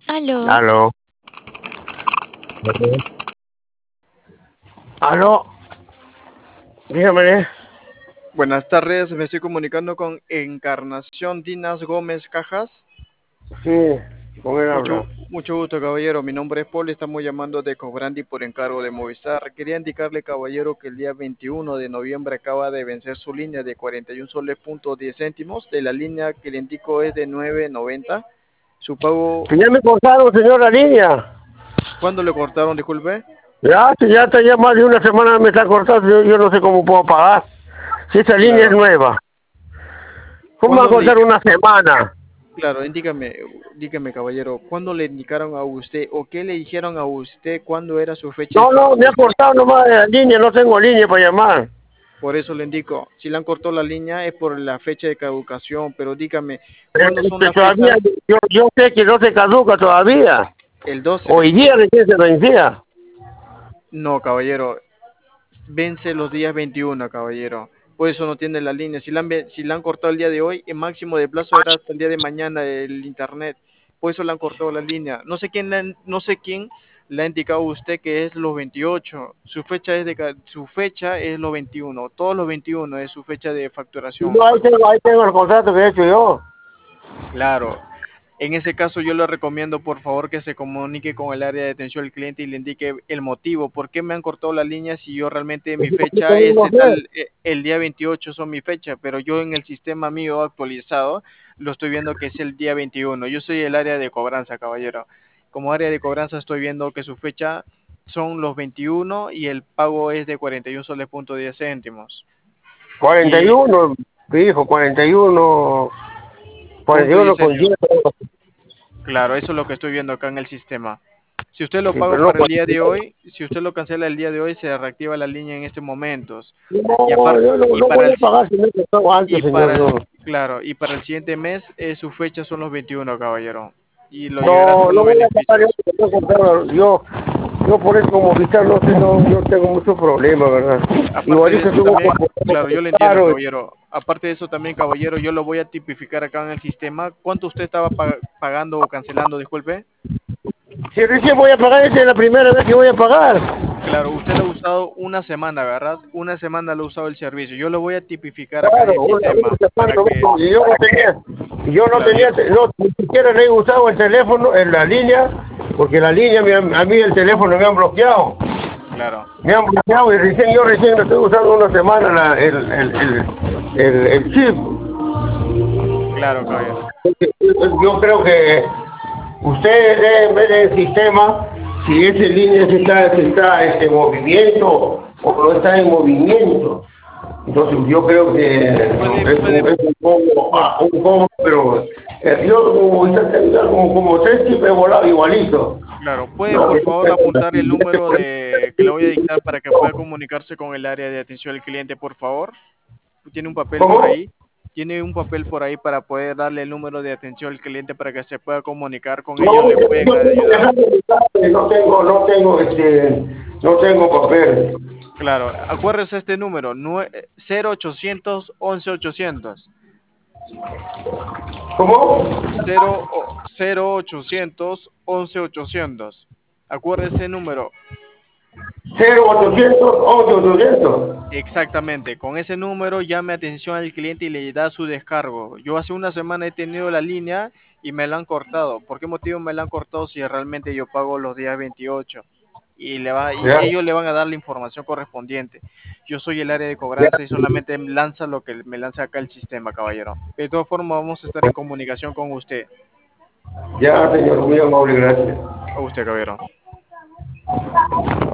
Aló, Aló. Aló. Aló. Dígame. Buenas tardes, me estoy comunicando con Encarnación Dinas Gómez Cajas. Sí, con él habla. Mucho gusto, caballero. Mi nombre es Paul, estamos llamando de Cobrandi por encargo de Movistar. Quería indicarle, caballero, que el día 21 de noviembre acaba de vencer su línea de 41 soles punto 10 céntimos. De la línea que le indico es de 9.90. Su pago, Que ya me cortaron, señor, la línea. ¿cuándo le cortaron? Disculpe. Ya, ya está ya más de una semana me está cortando. Yo no sé cómo puedo pagar. Si esa línea es Claro. nueva. ¿Cómo me va a ¿Cuándo le, cortar una semana? Claro, dígame, caballero, ¿cuándo le indicaron a usted o qué le dijeron a usted cuándo era su fecha de No, no, me ha facturación? cortado nomás de la línea. No tengo línea para llamar. Por eso le indico, si le han cortado la línea es por la fecha de caducación, pero dígame, ¿cuándo son Que las todavía, fechas? yo sé que no se caduca todavía. El 12. Hoy día recién se vencía. No, caballero, vence los días 21, caballero. Por eso no tiene la línea. Si la han cortado el día de hoy, el máximo de plazo era hasta el día de mañana el internet. Por eso le han cortado la línea. No sé quién le ha indicado a usted que es los 28. Su fecha es los 21. Todos los 21 es su fecha de facturación. Yo ahí tengo el contrato que he hecho yo. Claro. En ese caso yo le recomiendo por favor que se comunique con el área de atención al cliente y le indique el motivo, por qué me han cortado la línea si yo realmente mi fecha es el día 28 son mi fecha, pero yo en el sistema mío actualizado lo estoy viendo que es el día 21. Yo soy el área de cobranza, caballero. Como área de cobranza estoy viendo que su fecha son los 21 y el pago es de 41 soles punto 10 céntimos. Y 41, dijo, 41, punto 10 41 con 10. céntimos. Claro, eso es lo que estoy viendo acá en el sistema. Si usted lo Sí, paga pero no para el día 41. de hoy, si usted lo cancela el día de hoy, se reactiva la línea en estos momentos. Y No, aparte, yo no, y no para voy el, a pagar si me he costado antes, y señor. para el, No, claro, y para el siguiente mes, su fecha son los 21, caballero. Y lo llegarán no, todos no los voy a pagar yo, beneficios. porque no he comprado. Yo por eso como fiscal no tengo muchos problemas, ¿verdad? Aparte de Igualito eso tuvo también, como claro, yo le entiendo, caro. caballero. Aparte de eso también, caballero, yo lo voy a tipificar acá en el sistema. ¿Cuánto usted estaba pagando o cancelando, disculpe? Si recién voy a pagar, esta es la primera vez que voy a pagar. Claro, usted lo ha usado una semana, ¿verdad? Una semana lo ha usado el servicio. Yo lo voy a tipificar acá en Claro, el sistema una semana para que, nomás, y yo no claro, tenía, no, ni siquiera le he usado el teléfono en la línea, porque la línea, a mí el teléfono me han bloqueado. claro, Me han bloqueado y yo recién lo estoy usando una semana el chip. claro, caballero. Yo creo que ustedes deben ver el sistema si ese línea se está en movimiento o no está en movimiento. Entonces yo creo que Puede, es puede, por, un combo, pero yo como tres chips he volado igualito. claro, puede No, por favor apuntar el número de que le voy a dictar para que pueda comunicarse con el área de atención al cliente, por favor. Tiene un papel por ¿cómo? ahí. Tiene un papel por ahí para poder darle el número de atención al cliente para que se pueda comunicar con ellos, No, le pueden yo tengo que ayudar. dejar de mensaje, no tengo papel. Claro, acuérdese este número, 0800 11 800. ¿Cómo? 0800 11 800. Acuérdese ese número. 0800 800. Exactamente, con ese número llame atención al cliente y le da su descargo. Yo hace una semana he tenido la línea y me la han cortado. ¿Por qué motivo me la han cortado si realmente yo pago los días 28? Y Ya, ellos le van a dar la información correspondiente. Yo soy el área de ya, cobranza y solamente lanza lo que me lanza acá el sistema, caballero. De todas formas, vamos a estar en comunicación con usted. ya, señor, muy amable, gracias. A usted, caballero.